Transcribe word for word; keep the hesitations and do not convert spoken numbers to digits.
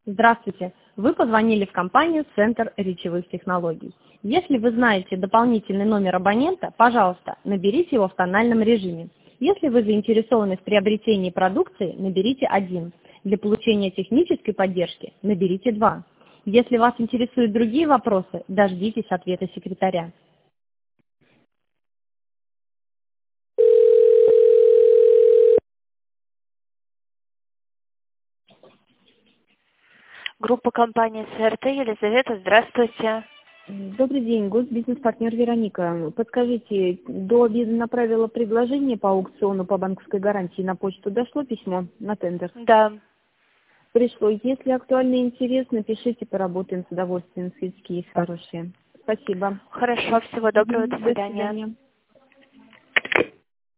Здравствуйте! Вы позвонили в компанию «Центр речевых технологий». Если вы знаете дополнительный номер абонента, пожалуйста, наберите его в тональном режиме. Если вы заинтересованы в приобретении продукции, наберите один. Для получения технической поддержки наберите два. Если вас интересуют другие вопросы, дождитесь ответа секретаря. Группа компании СРТ. Елизавета, здравствуйте. Добрый день, госбизнес-партнер Вероника. Подскажите, до обеда направила предложение по аукциону по банковской гарантии на почту. Дошло письмо на тендер? Да. Пришло. Если актуально и интересно, пишите, поработаем с удовольствием. Скидки есть хорошие. Спасибо. Хорошо, всего доброго, до До свидания. свидания.